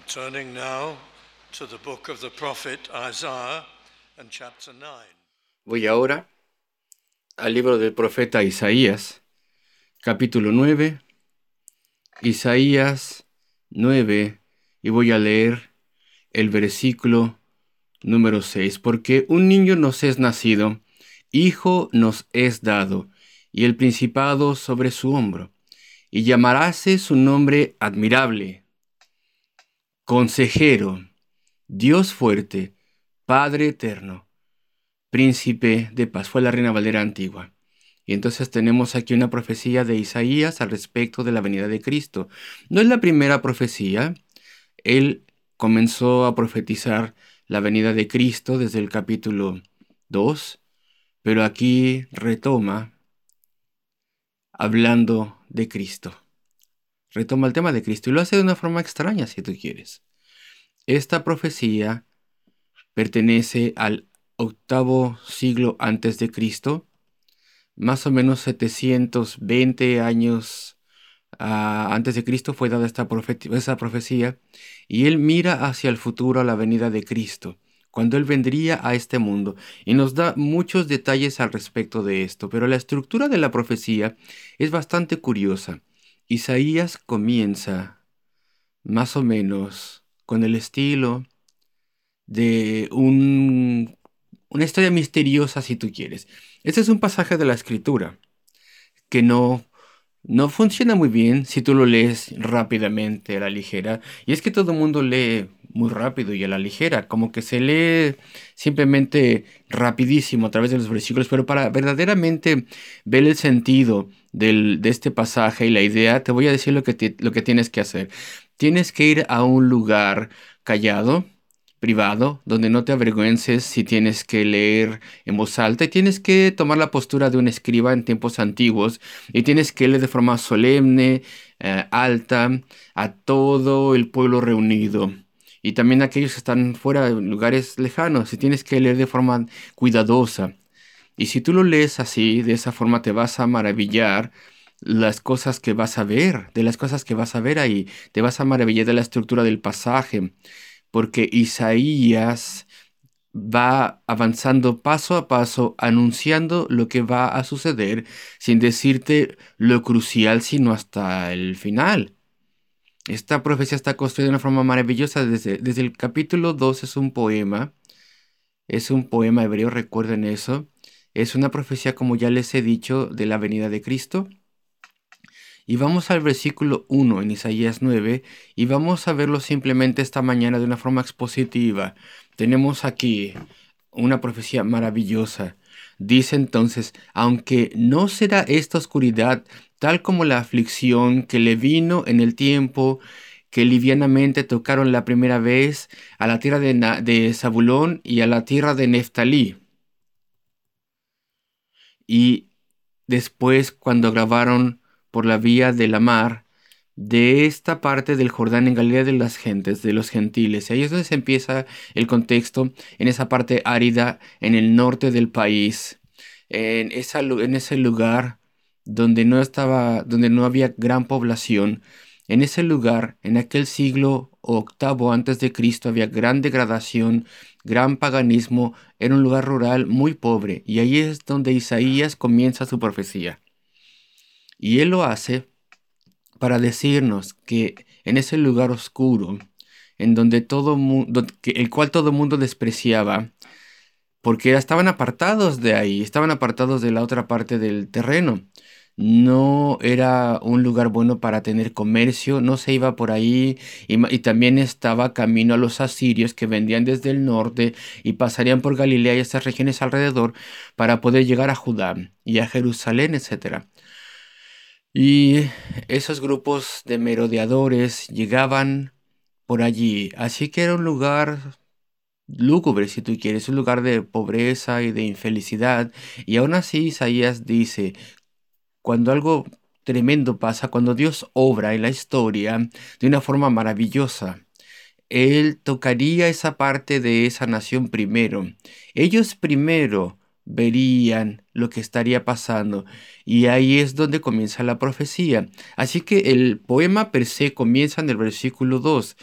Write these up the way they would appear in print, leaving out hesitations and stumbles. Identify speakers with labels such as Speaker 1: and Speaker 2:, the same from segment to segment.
Speaker 1: Turning now to the book of the prophet Isaiah and chapter 9.
Speaker 2: Voy ahora al libro del profeta Isaías, capítulo 9, Isaías 9, y voy a leer el versículo número 6. Porque un niño nos es nacido, hijo nos es dado, y el principado sobre su hombro, y llamaráse su nombre admirable, consejero, Dios fuerte, Padre eterno, príncipe de paz. Fue la Reina Valera antigua. Y entonces tenemos aquí una profecía de Isaías al respecto de la venida de Cristo. No es la primera profecía. Él comenzó a profetizar la venida de Cristo desde el capítulo 2, pero aquí retoma hablando de Cristo. Retoma el tema de Cristo y lo hace de una forma extraña, si tú quieres. Esta profecía pertenece al octavo siglo antes de Cristo, más o menos 720 años antes de Cristo fue dada esa profecía, y él mira hacia el futuro, a la venida de Cristo, cuando él vendría a este mundo, y nos da muchos detalles al respecto de esto, pero la estructura de la profecía es bastante curiosa. Isaías comienza más o menos con el estilo de una historia misteriosa, si tú quieres. Este es un pasaje de la Escritura que no funciona muy bien si tú lo lees rápidamente, a la ligera. Y es que todo el mundo lee muy rápido y a la ligera, como que se lee simplemente rapidísimo a través de los versículos, pero para verdaderamente ver el sentido de este pasaje y la idea, te voy a decir lo que tienes que hacer. Tienes que ir a un lugar callado, privado, donde no te avergüences si tienes que leer en voz alta, y tienes que tomar la postura de un escriba en tiempos antiguos, y tienes que leer de forma solemne, alta, a todo el pueblo reunido. Y también aquellos que están fuera, en lugares lejanos, y tienes que leer de forma cuidadosa. Y si tú lo lees así, de esa forma, te vas a maravillar las cosas que vas a ver, de las cosas que vas a ver ahí. Te vas a maravillar de la estructura del pasaje, porque Isaías va avanzando paso a paso, anunciando lo que va a suceder, sin decirte lo crucial, sino hasta el final. Esta profecía está construida de una forma maravillosa. Desde el capítulo 2 es un poema hebreo, recuerden eso. Es una profecía, como ya les he dicho, de la venida de Cristo. Y vamos al versículo 1 en Isaías 9 y vamos a verlo simplemente esta mañana de una forma expositiva. Tenemos aquí una profecía maravillosa. Dice entonces: aunque no será esta oscuridad tal como la aflicción que le vino en el tiempo que livianamente tocaron la primera vez a la tierra de Zabulón y a la tierra de Neftalí. Y después, cuando grabaron por la vía de la mar, de esta parte del Jordán en Galilea de las gentes, de los gentiles. Ahí es donde se empieza el contexto, en esa parte árida, en el norte del país, en ese lugar donde no había gran población. En ese lugar, en aquel siglo octavo antes de Cristo, había gran degradación, gran paganismo, era un lugar rural muy pobre, y ahí es donde Isaías comienza su profecía. Y él lo hace para decirnos que en ese lugar oscuro, en donde el cual todo mundo despreciaba, porque estaban apartados de ahí, estaban apartados de la otra parte del terreno. No era un lugar bueno para tener comercio, no se iba por ahí, y también estaba camino a los asirios que vendían desde el norte y pasarían por Galilea y estas regiones alrededor para poder llegar a Judá y a Jerusalén, etcétera. Y esos grupos de merodeadores llegaban por allí, así que era un lugar lúgubre, si tú quieres, un lugar de pobreza y de infelicidad. Y aún así Isaías dice: cuando algo tremendo pasa, cuando Dios obra en la historia de una forma maravillosa, Él tocaría esa parte de esa nación primero. Ellos primero verían lo que estaría pasando, y ahí es donde comienza la profecía. Así que el poema per se comienza en el versículo 2.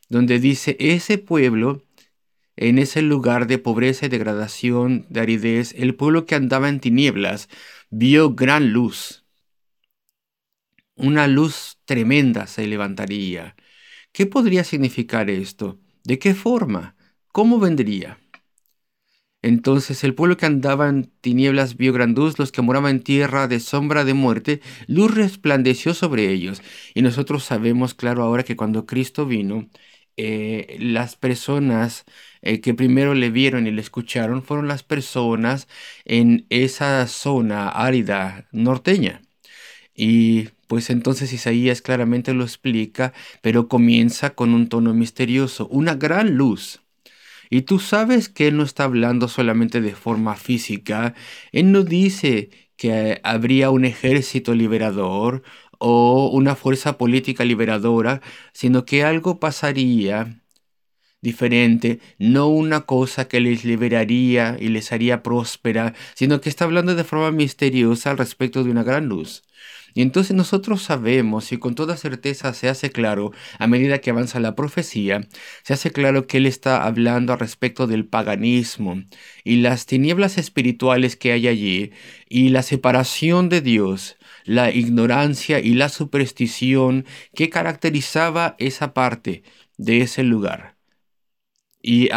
Speaker 2: donde dice, ese pueblo, en ese lugar de pobreza y degradación, de aridez, el pueblo que andaba en tinieblas, vio gran luz. Una luz tremenda se levantaría. ¿Qué podría significar esto? ¿De qué forma? ¿Cómo vendría? Entonces el pueblo que andaba en tinieblas vio gran luz, los que moraban en tierra de sombra de muerte, luz resplandeció sobre ellos. Y nosotros sabemos, claro, ahora que cuando Cristo vino, las personas que primero le vieron y le escucharon fueron las personas en esa zona árida norteña. Y pues entonces Isaías claramente lo explica, pero comienza con un tono misterioso, una gran luz. Y tú sabes que Él no está hablando solamente de forma física. Él no dice que habría un ejército liberador o una fuerza política liberadora, sino que algo pasaría diferente, no una cosa que les liberaría y les haría próspera, sino que está hablando de forma misteriosa al respecto de una gran luz. Y entonces nosotros sabemos y con toda certeza se hace claro, a medida que avanza la profecía, se hace claro que él está hablando al respecto del paganismo y las tinieblas espirituales que hay allí y la separación de Dios, la ignorancia y la superstición que caracterizaba esa parte de ese lugar. Y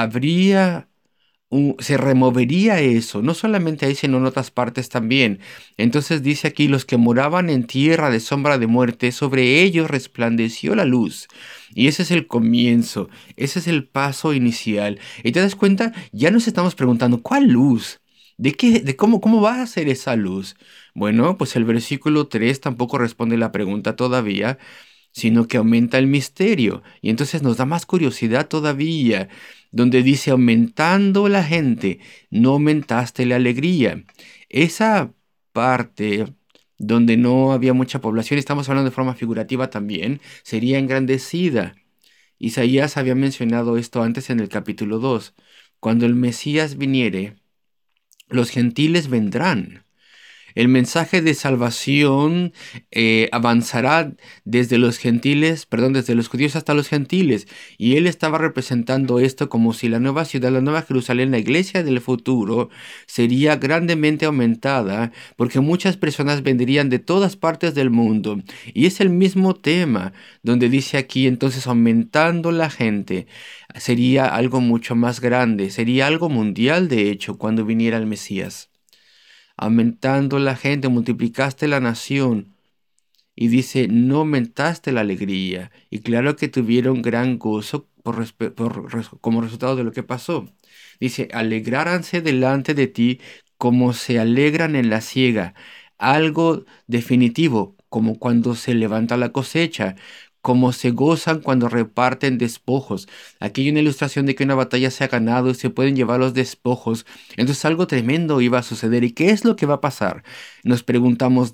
Speaker 2: se removería eso, no solamente ahí, sino en otras partes también. Entonces dice aquí, los que moraban en tierra de sombra de muerte, sobre ellos resplandeció la luz. Y ese es el comienzo, ese es el paso inicial. Y te das cuenta, ya nos estamos preguntando, ¿cuál luz? ¿De qué, de cómo va a ser esa luz? Bueno, pues el versículo 3 tampoco responde la pregunta todavía, sino que aumenta el misterio. Y entonces nos da más curiosidad todavía, donde dice, aumentando la gente, no aumentaste la alegría. Esa parte donde no había mucha población, estamos hablando de forma figurativa también, sería engrandecida. Isaías había mencionado esto antes en el capítulo 2. Cuando el Mesías viniere, los gentiles vendrán. El mensaje de salvación avanzará desde los gentiles, perdón, desde los judíos hasta los gentiles. Y él estaba representando esto como si la nueva ciudad, la nueva Jerusalén, la iglesia del futuro, sería grandemente aumentada, porque muchas personas vendrían de todas partes del mundo. Y es el mismo tema, donde dice aquí, entonces, aumentando la gente, sería algo mucho más grande, sería algo mundial, de hecho, cuando viniera el Mesías. Aumentando la gente, multiplicaste la nación. Y dice, no aumentaste la alegría. Y claro que tuvieron gran gozo como resultado de lo que pasó. Dice, alegráranse delante de ti como se alegran en la siega. Algo definitivo, como cuando se levanta la cosecha, como se gozan cuando reparten despojos. Aquí hay una ilustración de que una batalla se ha ganado y se pueden llevar los despojos. Entonces algo tremendo iba a suceder. ¿Y qué es lo que va a pasar? Nos preguntamos,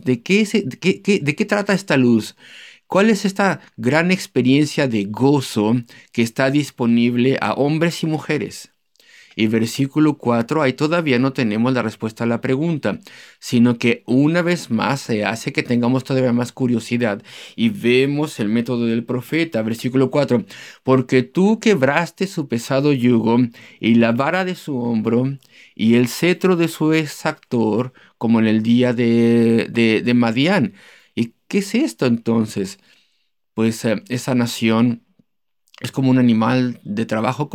Speaker 2: ¿de qué trata esta luz? ¿Cuál es esta gran experiencia de gozo que está disponible a hombres y mujeres? Y versículo 4, ahí todavía no tenemos la respuesta a la pregunta, sino que una vez más se hace que tengamos todavía más curiosidad y vemos el método del profeta. Versículo 4, porque tú quebraste su pesado yugo y la vara de su hombro y el cetro de su exactor, como en el día de Madián. ¿Y qué es esto entonces? Pues esa nación es como un animal de trabajo,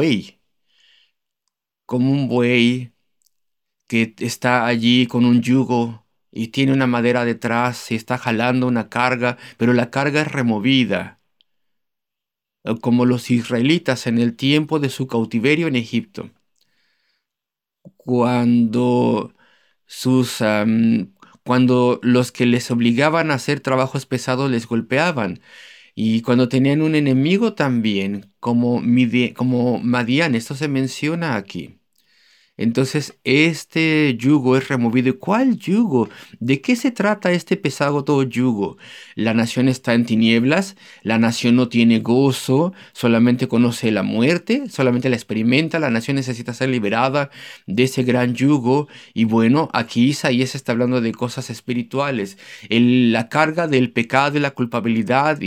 Speaker 2: como un buey que está allí con un yugo y tiene una madera detrás y está jalando una carga, pero la carga es removida, como los israelitas en el tiempo de su cautiverio en Egipto, cuando cuando los que les obligaban a hacer trabajos pesados les golpeaban. Y cuando tenían un enemigo también, como Madián, esto se menciona aquí. Entonces, este yugo es removido. ¿Y cuál yugo? ¿De qué se trata este pesado todo yugo? La nación está en tinieblas, la nación no tiene gozo, solamente conoce la muerte, solamente la experimenta, la nación necesita ser liberada de ese gran yugo. Y bueno, aquí Isaías está hablando de cosas espirituales, la carga del pecado y la culpabilidad y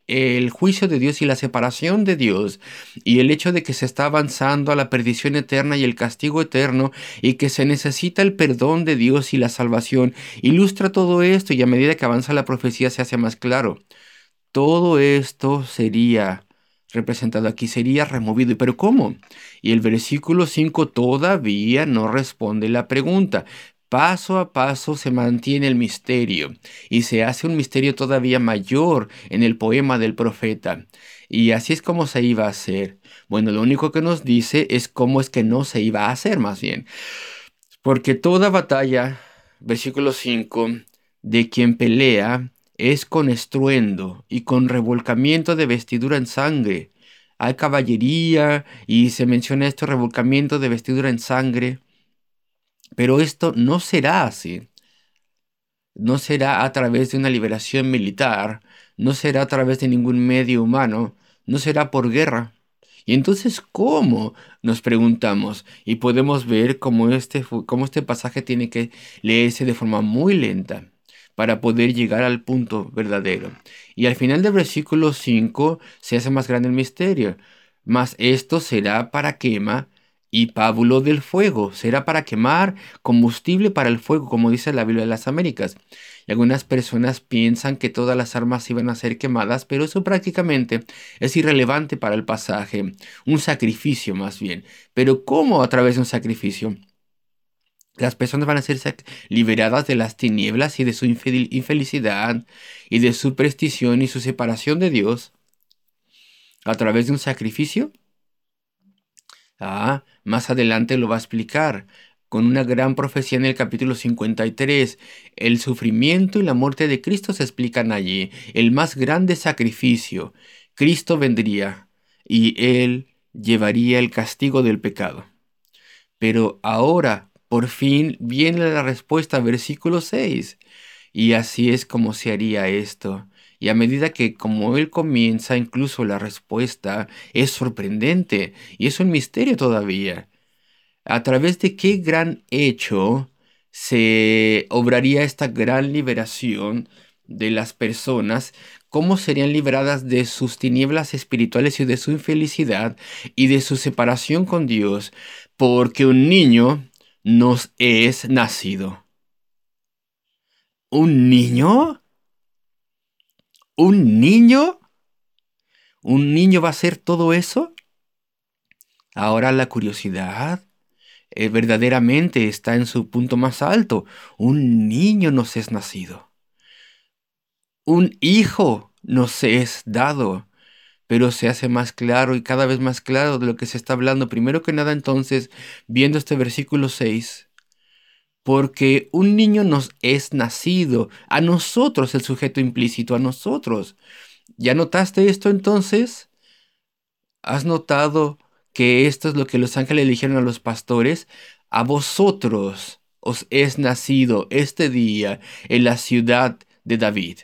Speaker 2: el juicio de Dios y la separación de Dios y el hecho de que se está avanzando a la perdición eterna y el castigo eterno y que se necesita el perdón de Dios y la salvación, ilustra todo esto y a medida que avanza la profecía se hace más claro. Todo esto sería representado aquí, sería removido. ¿Pero cómo? Y el versículo 5 todavía no responde la pregunta. Paso a paso se mantiene el misterio y se hace un misterio todavía mayor en el poema del profeta. Y así es como se iba a hacer. Bueno, lo único que nos dice es cómo es que no se iba a hacer más bien. Porque toda batalla, versículo 5, de quien pelea es con estruendo y con revolcamiento de vestidura en sangre. Hay caballería y se menciona esto, revolcamiento de vestidura en sangre. Pero esto no será así. No será a través de una liberación militar, no será a través de ningún medio humano, no será por guerra. Y entonces, ¿cómo? Nos preguntamos y podemos ver cómo este pasaje tiene que leerse de forma muy lenta para poder llegar al punto verdadero. Y al final del versículo 5 se hace más grande el misterio. Mas esto será para quema y pábulo del fuego. Será para quemar combustible para el fuego, como dice la Biblia de las Américas. Y algunas personas piensan que todas las armas iban a ser quemadas, pero eso prácticamente es irrelevante para el pasaje. Un sacrificio más bien. Pero ¿cómo a través de un sacrificio? Las personas van a ser liberadas de las tinieblas y de su infelicidad y de su prestición y su separación de Dios a través de un sacrificio. Más adelante lo va a explicar con una gran profecía en el capítulo 53. El sufrimiento y la muerte de Cristo se explican allí. El más grande sacrificio. Cristo vendría y Él llevaría el castigo del pecado. Pero ahora, por fin, viene la respuesta, versículo 6. Y así es como se haría esto. Y a medida que como él comienza, incluso la respuesta es sorprendente y es un misterio todavía. ¿A través de qué gran hecho se obraría esta gran liberación de las personas? ¿Cómo serían liberadas de sus tinieblas espirituales y de su infelicidad y de su separación con Dios? Porque un niño nos es nacido. ¿Un niño? ¿Un niño? ¿Un niño va a hacer todo eso? Ahora la curiosidad verdaderamente está en su punto más alto. Un niño nos es nacido. Un hijo nos es dado. Pero se hace más claro y cada vez más claro de lo que se está hablando. Primero que nada, entonces, viendo este versículo 6, porque un niño nos es nacido, a nosotros el sujeto implícito, a nosotros. ¿Ya notaste esto entonces? ¿Has notado que esto es lo que los ángeles le dijeron a los pastores? A vosotros os es nacido este día en la ciudad de David.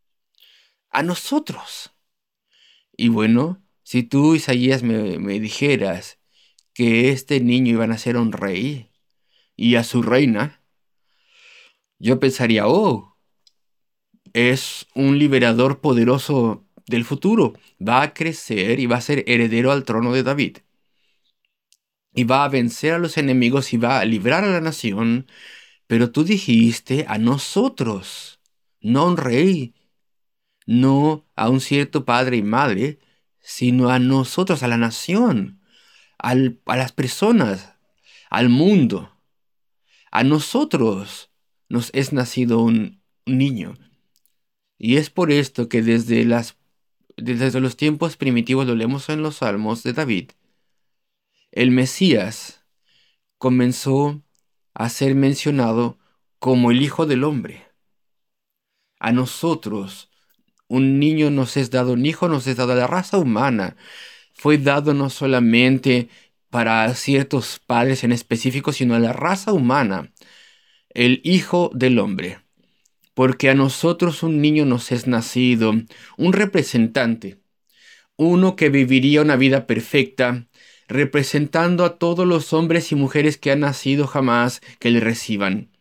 Speaker 2: A nosotros. Y bueno, si tú, Isaías, me dijeras que este niño iba a nacer a un rey y a su reina, yo pensaría, oh, es un liberador poderoso del futuro. Va a crecer y va a ser heredero al trono de David. Y va a vencer a los enemigos y va a librar a la nación. Pero tú dijiste a nosotros, no a un rey, no a un cierto padre y madre, sino a nosotros, a la nación, a las personas, al mundo. A nosotros nos es nacido un niño. Y es por esto que desde los tiempos primitivos, lo leemos en los Salmos de David, el Mesías comenzó a ser mencionado como el Hijo del Hombre. A nosotros, un niño nos es dado, un hijo nos es dado, a la raza humana. Fue dado no solamente para ciertos padres en específico, sino a la raza humana, el Hijo del Hombre. Porque a nosotros un niño nos es nacido, un representante, uno que viviría una vida perfecta, representando a todos los hombres y mujeres que han nacido jamás que le reciban.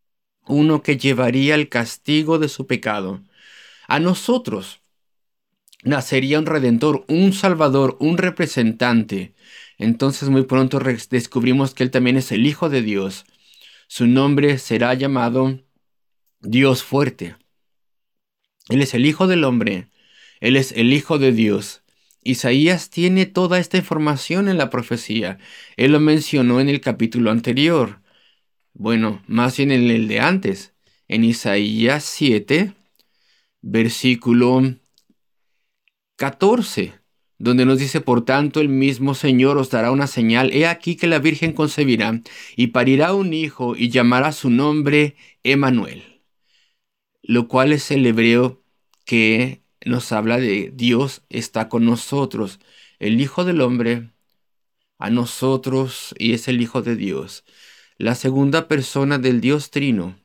Speaker 2: Uno que llevaría el castigo de su pecado. A nosotros, nacería un redentor, un salvador, un representante. Entonces muy pronto descubrimos que Él también es el Hijo de Dios. Su nombre será llamado Dios fuerte. Él es el Hijo del hombre. Él es el Hijo de Dios. Isaías tiene toda esta información en la profecía. Él lo mencionó en el capítulo anterior. Bueno, más bien en el de antes. En Isaías 7, versículo 14, donde nos dice: por tanto, el mismo Señor os dará una señal. He aquí que la Virgen concebirá y parirá un hijo y llamará su nombre Emmanuel, lo cual es el hebreo que nos habla de Dios está con nosotros. El Hijo del Hombre a nosotros y es el Hijo de Dios. La segunda persona del Dios Trino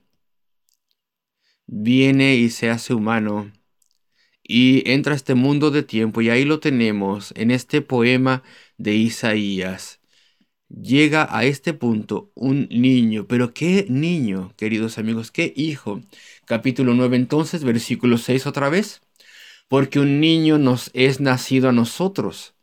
Speaker 2: viene y se hace humano y entra a este mundo de tiempo, y ahí lo tenemos en este poema de Isaías. Llega a este punto un niño, pero ¿qué niño, queridos amigos? ¿Qué hijo? Capítulo 9 entonces, versículo 6 otra vez. Porque un niño nos es nacido a nosotros.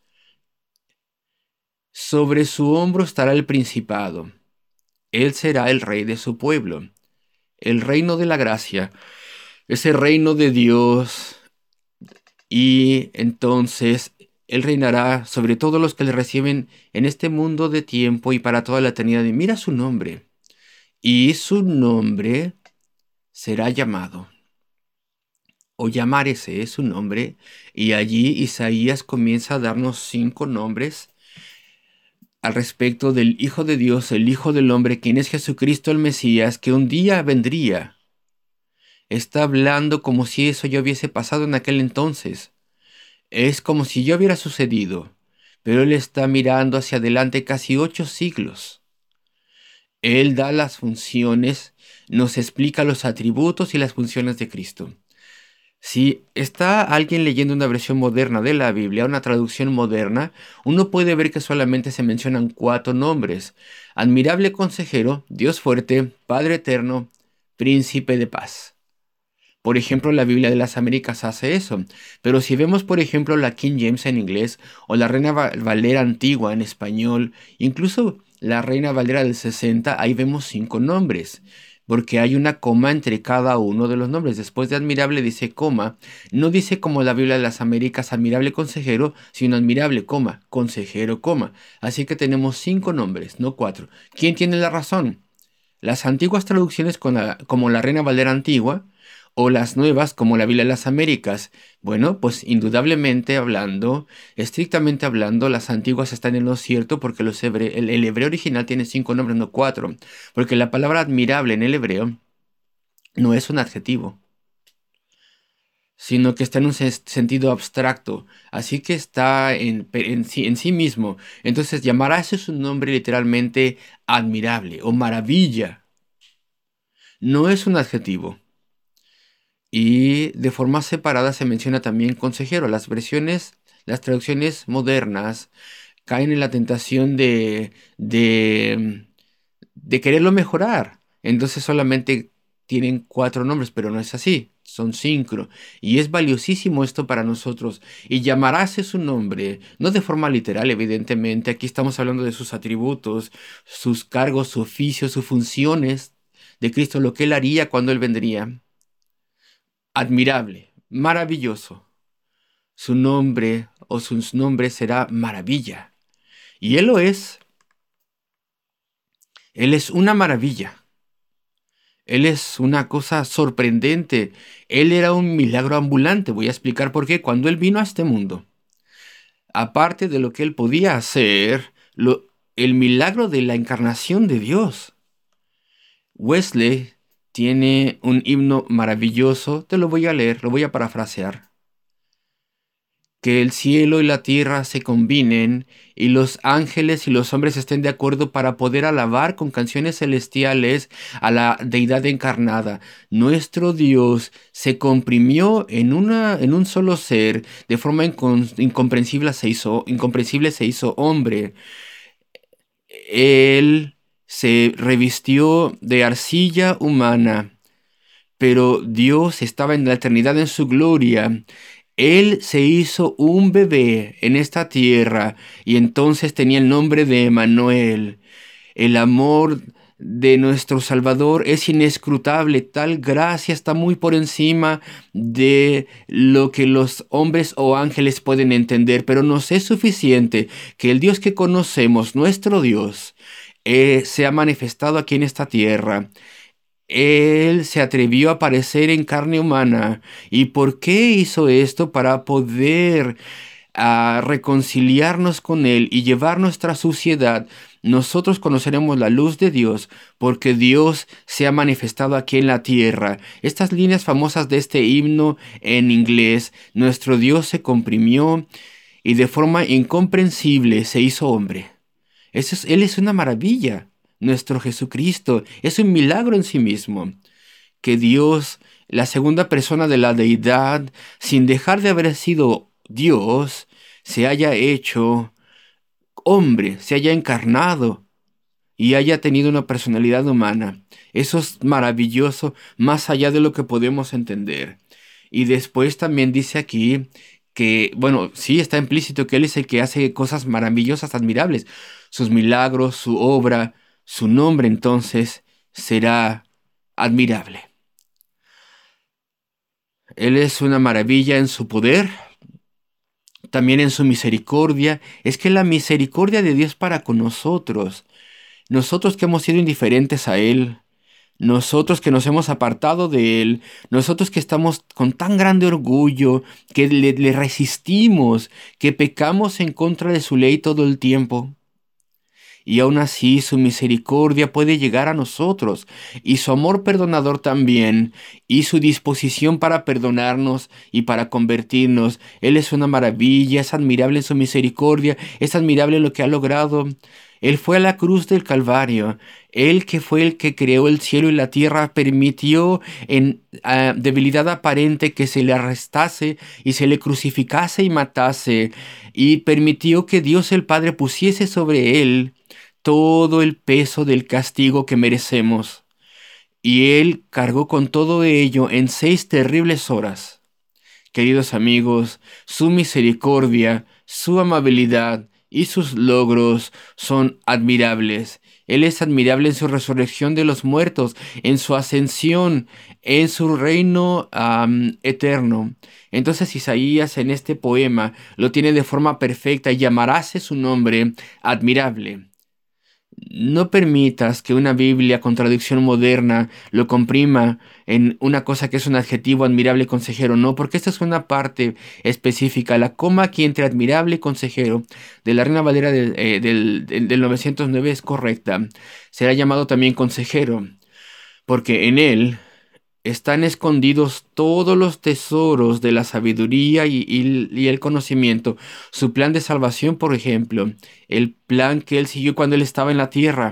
Speaker 2: Sobre su hombro estará el principado. Él será el rey de su pueblo. El reino de la gracia, ese reino de Dios. Y entonces Él reinará sobre todos los que le reciben en este mundo de tiempo y para toda la eternidad. Y mira su nombre. Y su nombre será llamado, o llamar ese es su nombre. Y allí Isaías comienza a darnos 5 nombres al respecto del Hijo de Dios, el Hijo del Hombre, quien es Jesucristo el Mesías, que un día vendría. Está hablando como si eso ya hubiese pasado en aquel entonces. Es como si ya hubiera sucedido, pero Él está mirando hacia adelante casi 8 siglos. Él da las funciones, nos explica los atributos y las funciones de Cristo. Si está alguien leyendo una versión moderna de la Biblia, una traducción moderna, uno puede ver que solamente se mencionan 4 nombres: admirable consejero, Dios fuerte, Padre eterno, príncipe de paz. Por ejemplo, la Biblia de las Américas hace eso. Pero si vemos, por ejemplo, la King James en inglés o la Reina Valera antigua en español, incluso la Reina Valera del 60, ahí vemos 5 nombres, porque hay una coma entre cada uno de los nombres. Después de admirable dice coma. No dice como la Biblia de las Américas admirable consejero, sino admirable, coma, consejero, coma. Así que tenemos 5 nombres, no 4. ¿Quién tiene la razón? Las antiguas traducciones como la Reina Valera antigua, o las nuevas como la Biblia de las Américas. Bueno, pues indudablemente hablando, estrictamente hablando, las antiguas están en lo cierto, porque el hebreo original tiene 5 nombres, no 4. Porque la palabra admirable en el hebreo no es un adjetivo, sino que está en un sentido abstracto. Así que está en sí mismo. Entonces llamará ese su nombre literalmente admirable o maravilla. No es un adjetivo. Y de forma separada se menciona también consejero. Las traducciones modernas caen en la tentación de quererlo mejorar. Entonces solamente tienen 4 nombres, pero no es así. Son 5. Y es valiosísimo esto para nosotros. Y llamarás su nombre, no de forma literal, evidentemente. Aquí estamos hablando de sus atributos, sus cargos, su oficio, sus funciones de Cristo, lo que Él haría cuando Él vendría. Admirable, maravilloso. Su nombre o sus nombres será maravilla. Y Él lo es. Él es una maravilla. Él es una cosa sorprendente. Él era un milagro ambulante. Voy a explicar por qué. Cuando Él vino a este mundo, aparte de lo que Él podía hacer, el milagro de la encarnación de Dios. Wesley tiene un himno maravilloso. Te lo voy a leer, lo voy a parafrasear. Que el cielo y la tierra se combinen y los ángeles y los hombres estén de acuerdo para poder alabar con canciones celestiales a la deidad encarnada. Nuestro Dios se comprimió en un solo ser, de forma incomprensible se hizo hombre. Él se revistió de arcilla humana, pero Dios estaba en la eternidad en su gloria. Él se hizo un bebé en esta tierra y entonces tenía el nombre de Emmanuel. El amor de nuestro Salvador es inescrutable. Tal gracia está muy por encima de lo que los hombres o ángeles pueden entender, pero nos es suficiente que el Dios que conocemos, nuestro Dios, se ha manifestado aquí en esta tierra. Él se atrevió a aparecer en carne humana. ¿Y por qué hizo esto? Para poder reconciliarnos con Él y llevar nuestra suciedad. Nosotros conoceremos la luz de Dios porque Dios se ha manifestado aquí en la tierra. Estas líneas famosas de este himno en inglés: nuestro Dios se comprimió y de forma incomprensible se hizo hombre. Él es una maravilla. Nuestro Jesucristo es un milagro en sí mismo. Que Dios, la segunda persona de la deidad, sin dejar de haber sido Dios, se haya hecho hombre, se haya encarnado y haya tenido una personalidad humana. Eso es maravilloso, más allá de lo que podemos entender. Y después también dice aquí que, bueno, sí está implícito que Él es el que hace cosas maravillosas, admirables. Sus milagros, su obra, su nombre entonces será admirable. Él es una maravilla en su poder, también en su misericordia. Es que la misericordia de Dios para con nosotros que hemos sido indiferentes a Él, nosotros que nos hemos apartado de Él, nosotros que estamos con tan grande orgullo, que le resistimos, que pecamos en contra de su ley todo el tiempo. Y aún así su misericordia puede llegar a nosotros, y su amor perdonador también, y su disposición para perdonarnos y para convertirnos. Él es una maravilla, es admirable en su misericordia, es admirable en lo que ha logrado. Él fue a la cruz del Calvario. Él, que fue el que creó el cielo y la tierra, permitió en debilidad aparente que se le arrestase y se le crucificase y matase, y permitió que Dios el Padre pusiese sobre él todo el peso del castigo que merecemos. Y Él cargó con todo ello en 6 terribles horas. Queridos amigos, su misericordia, su amabilidad y sus logros son admirables. Él es admirable en su resurrección de los muertos, en su ascensión, en su reino eterno. Entonces Isaías en este poema lo tiene de forma perfecta y llamarase su nombre admirable. No permitas que una Biblia con traducción moderna lo comprima en una cosa que es un adjetivo admirable consejero. No, porque esta es una parte específica. La coma aquí entre admirable y consejero de la Reina Valera del 909 es correcta. Será llamado también consejero, porque en él están escondidos todos los tesoros de la sabiduría y el conocimiento. Su plan de salvación, por ejemplo, el plan que Él siguió cuando Él estaba en la tierra.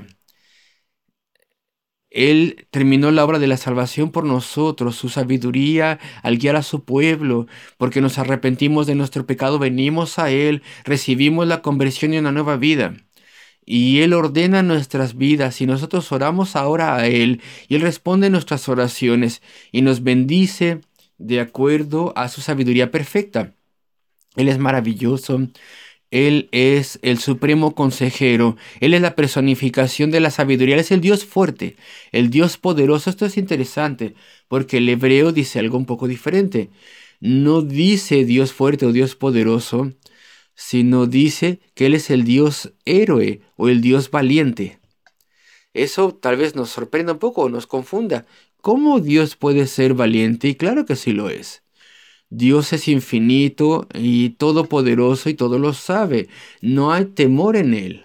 Speaker 2: Él terminó la obra de la salvación por nosotros, su sabiduría al guiar a su pueblo, porque nos arrepentimos de nuestro pecado, venimos a Él, recibimos la conversión y una nueva vida. Y Él ordena nuestras vidas y nosotros oramos ahora a Él y Él responde nuestras oraciones y nos bendice de acuerdo a su sabiduría perfecta. Él es maravilloso. Él es el supremo consejero. Él es la personificación de la sabiduría. Él es el Dios fuerte, el Dios poderoso. Esto es interesante porque el hebreo dice algo un poco diferente. No dice Dios fuerte o Dios poderoso, sino dice que Él es el Dios héroe o el Dios valiente. Eso tal vez nos sorprenda un poco o nos confunda. ¿Cómo Dios puede ser valiente? Y claro que sí lo es. Dios es infinito y todopoderoso y todo lo sabe. No hay temor en Él.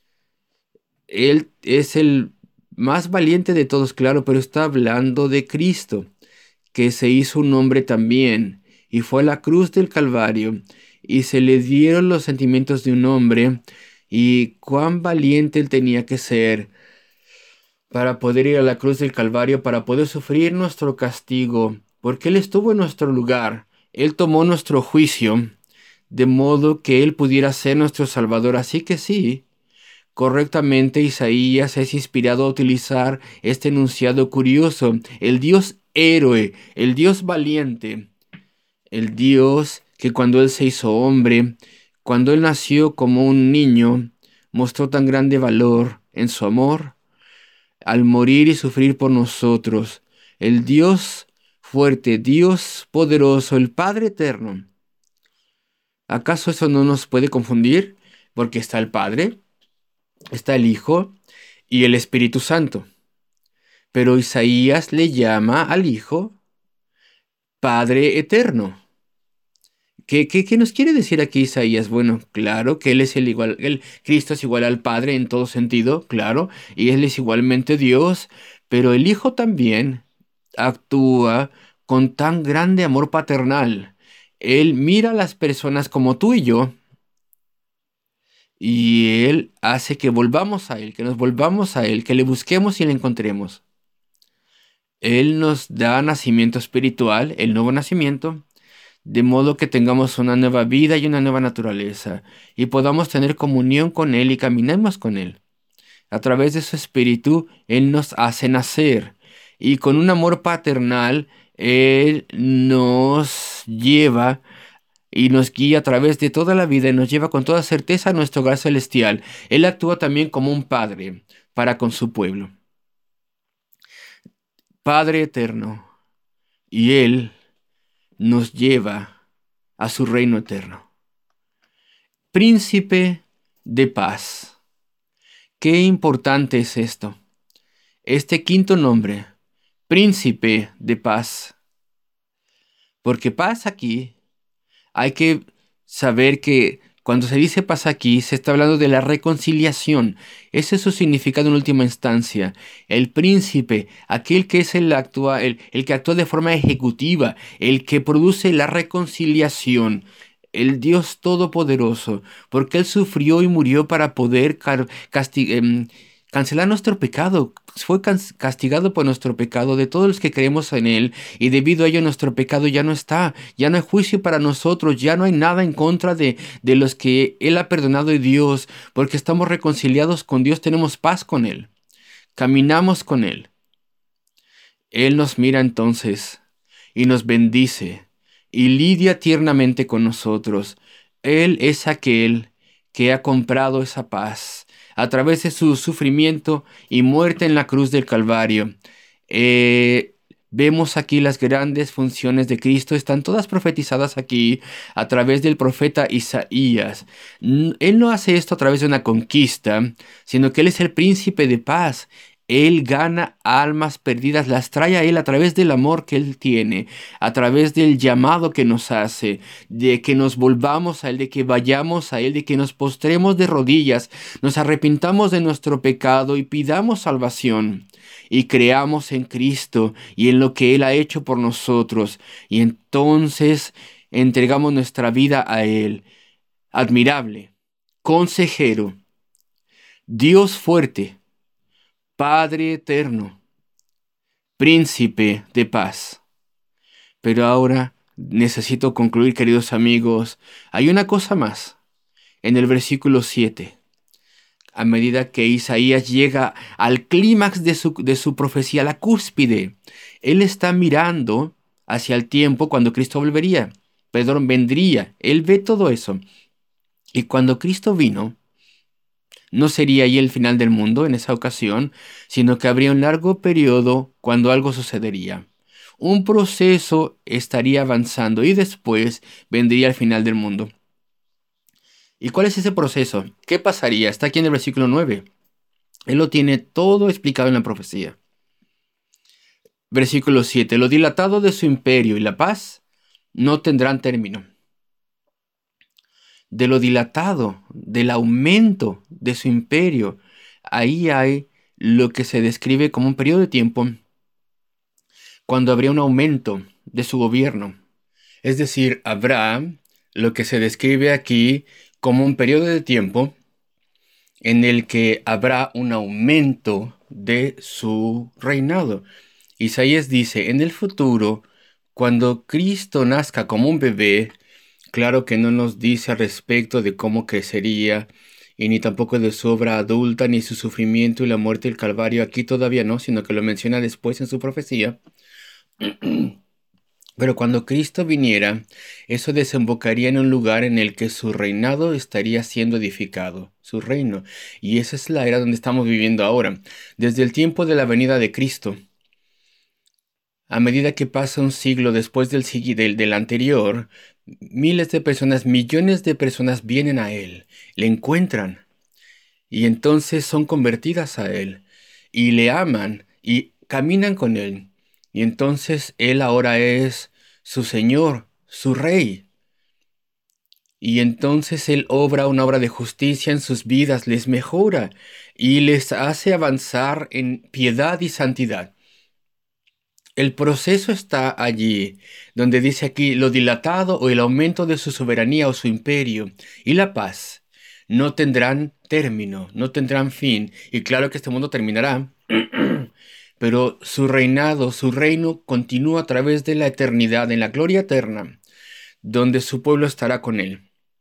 Speaker 2: Él es el más valiente de todos, claro, pero está hablando de Cristo, que se hizo un hombre también y fue a la cruz del Calvario y se le dieron los sentimientos de un hombre y cuán valiente él tenía que ser para poder ir a la cruz del Calvario, para poder sufrir nuestro castigo, porque Él estuvo en nuestro lugar, Él tomó nuestro juicio, de modo que Él pudiera ser nuestro Salvador. Así que sí, correctamente Isaías es inspirado a utilizar este enunciado curioso: el Dios héroe, el Dios valiente, el Dios que cuando Él se hizo hombre, cuando Él nació como un niño, mostró tan grande valor en su amor al morir y sufrir por nosotros. El Dios fuerte, Dios poderoso, el Padre eterno. ¿Acaso eso no nos puede confundir? Porque está el Padre, está el Hijo y el Espíritu Santo. Pero Isaías le llama al Hijo Padre eterno. ¿Qué nos quiere decir aquí Isaías? Bueno, claro que Él es el igual, Cristo es igual al Padre en todo sentido, claro, y Él es igualmente Dios, pero el Hijo también actúa con tan grande amor paternal. Él mira a las personas como tú y yo, y Él hace que volvamos a Él, que nos volvamos a Él, que le busquemos y le encontremos. Él nos da nacimiento espiritual, el nuevo nacimiento, de modo que tengamos una nueva vida y una nueva naturaleza, y podamos tener comunión con Él y caminemos con Él. A través de su Espíritu, Él nos hace nacer, y con un amor paternal, Él nos lleva y nos guía a través de toda la vida y nos lleva con toda certeza a nuestro hogar celestial. Él actúa también como un padre para con su pueblo. Padre eterno, y Él nos lleva a su reino eterno. Príncipe de paz. Qué importante es esto. Este quinto nombre, príncipe de paz. Porque paz aquí, hay que saber que cuando se dice paz aquí, se está hablando de la reconciliación. Ese es su significado en última instancia. El príncipe, aquel que es el que actúa de forma ejecutiva, el que produce la reconciliación. El Dios Todopoderoso, porque Él sufrió y murió para poder cancelar nuestro pecado. Fue castigado por nuestro pecado de todos los que creemos en Él, y debido a ello nuestro pecado ya no está, ya no hay juicio para nosotros, ya no hay nada en contra de los que Él ha perdonado de Dios, porque estamos reconciliados con Dios, tenemos paz con Él, caminamos con Él. Él nos mira entonces y nos bendice y lidia tiernamente con nosotros. Él es aquel que ha comprado esa paz a través de su sufrimiento y muerte en la cruz del Calvario. Vemos aquí las grandes funciones de Cristo, están todas profetizadas aquí a través del profeta Isaías. Él no hace esto a través de una conquista, sino que Él es el príncipe de paz. Él gana almas perdidas, las trae a Él a través del amor que Él tiene, a través del llamado que nos hace, de que nos volvamos a Él, de que vayamos a Él, de que nos postremos de rodillas, nos arrepintamos de nuestro pecado y pidamos salvación. Y creamos en Cristo y en lo que Él ha hecho por nosotros. Y entonces entregamos nuestra vida a Él. Admirable, consejero, Dios fuerte, Padre eterno, príncipe de paz. Pero ahora necesito concluir, queridos amigos. Hay una cosa más. En el versículo 7. A medida que Isaías llega al clímax de su profecía, la cúspide, él está mirando hacia el tiempo cuando Cristo volvería. Perdón, vendría. Él ve todo eso. Y cuando Cristo vino, no sería ahí el final del mundo en esa ocasión, sino que habría un largo periodo cuando algo sucedería. Un proceso estaría avanzando y después vendría el final del mundo. ¿Y cuál es ese proceso? ¿Qué pasaría? Está aquí en el versículo 9. Él lo tiene todo explicado en la profecía. Versículo 7. Lo dilatado de su imperio y la paz no tendrán término. De lo dilatado, del aumento de su imperio, ahí hay lo que se describe como un periodo de tiempo cuando habría un aumento de su gobierno. Es decir, habrá lo que se describe aquí como un periodo de tiempo en el que habrá un aumento de su reinado. Isaías dice, en el futuro, cuando Cristo nazca como un bebé, claro que no nos dice al respecto de cómo crecería, y ni tampoco de su obra adulta, ni su sufrimiento y la muerte del Calvario, aquí todavía no, sino que lo menciona después en su profecía. Pero cuando Cristo viniera, eso desembocaría en un lugar en el que su reinado estaría siendo edificado, su reino. Y esa es la era donde estamos viviendo ahora. Desde el tiempo de la venida de Cristo, a medida que pasa un siglo después del anterior, miles de personas, millones de personas vienen a Él, le encuentran y entonces son convertidas a Él y le aman y caminan con Él. Y entonces Él ahora es su Señor, su Rey. Y entonces Él obra una obra de justicia en sus vidas, les mejora y les hace avanzar en piedad y santidad. El proceso está allí, donde dice aquí lo dilatado o el aumento de su soberanía o su imperio y la paz no tendrán término, no tendrán fin. Y claro que este mundo terminará, pero su reinado, su reino continúa a través de la eternidad, en la gloria eterna, donde su pueblo estará con él.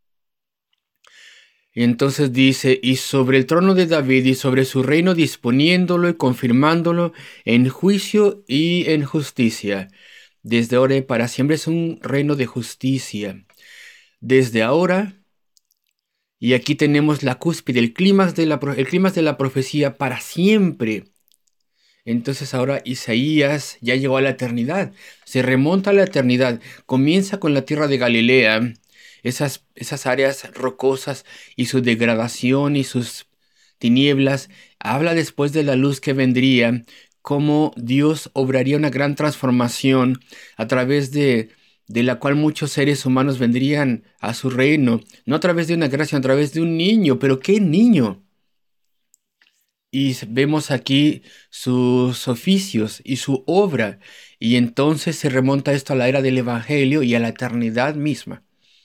Speaker 2: Y entonces dice, y sobre el trono de David y sobre su reino disponiéndolo y confirmándolo en juicio y en justicia. Desde ahora y para siempre es un reino de justicia. Desde ahora, y aquí tenemos la cúspide, el clímax de la profecía para siempre. Entonces ahora Isaías ya llegó a la eternidad, se remonta a la eternidad, comienza con la tierra de Galilea, esas áreas rocosas y su degradación y sus tinieblas, habla después de la luz que vendría, cómo Dios obraría una gran transformación a través de la cual muchos seres humanos vendrían a su reino, no a través de una gracia, a través de un niño, pero ¿qué niño? Y vemos aquí sus oficios y su obra. Y entonces se remonta esto a la era del Evangelio y a la eternidad misma.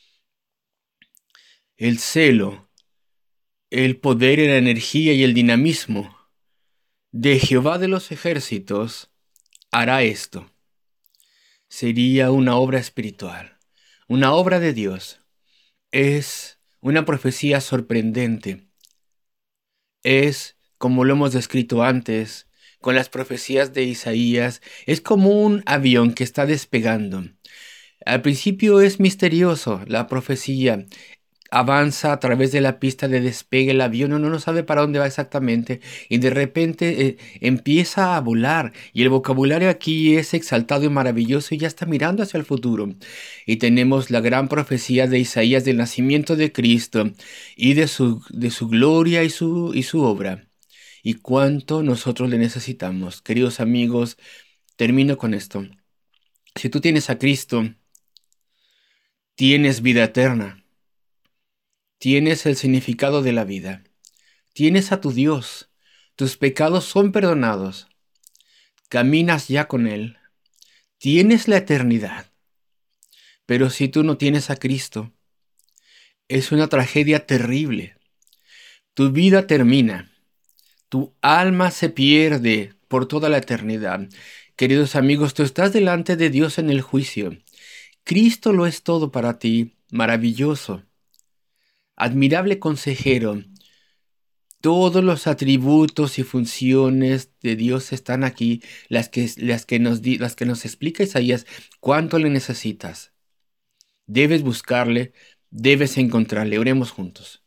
Speaker 2: El celo, el poder y la energía y el dinamismo de Jehová de los ejércitos hará esto. Sería una obra espiritual, una obra de Dios. Es una profecía sorprendente. Es, como lo hemos descrito antes, con las profecías de Isaías, es como un avión que está despegando. Al principio es misterioso la profecía. Avanza a través de la pista de despegue el avión, uno no sabe para dónde va exactamente y de repente empieza a volar y el vocabulario aquí es exaltado y maravilloso y ya está mirando hacia el futuro. Y tenemos la gran profecía de Isaías del nacimiento de Cristo y de su gloria y su obra. Y cuánto nosotros le necesitamos. Queridos amigos, termino con esto. Si tú tienes a Cristo, tienes vida eterna. Tienes el significado de la vida. Tienes a tu Dios. Tus pecados son perdonados. Caminas ya con Él. Tienes la eternidad. Pero si tú no tienes a Cristo, es una tragedia terrible. Tu vida termina. Tu alma se pierde por toda la eternidad. Queridos amigos, tú estás delante de Dios en el juicio. Cristo lo es todo para ti. Maravilloso. Admirable consejero. Todos los atributos y funciones de Dios están aquí, las que nos explica Isaías cuánto le necesitas. Debes buscarle, debes encontrarle. Oremos juntos.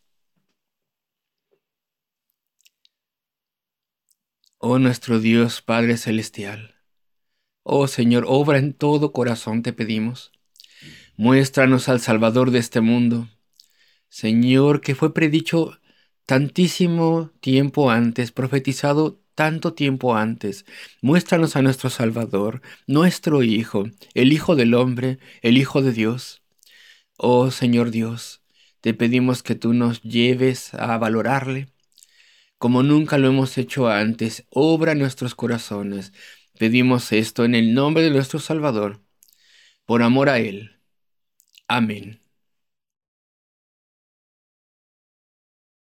Speaker 2: Oh nuestro Dios, Padre Celestial. Oh Señor, obra en todo corazón, te pedimos. Muéstranos al Salvador de este mundo. Señor, que fue predicho tantísimo tiempo antes, profetizado tanto tiempo antes. Muéstranos a nuestro Salvador, nuestro Hijo, el Hijo del Hombre, el Hijo de Dios. Oh Señor Dios, te pedimos que tú nos lleves a valorarle como nunca lo hemos hecho antes. Obra en nuestros corazones. Pedimos esto en el nombre de nuestro Salvador, por amor a Él. Amén.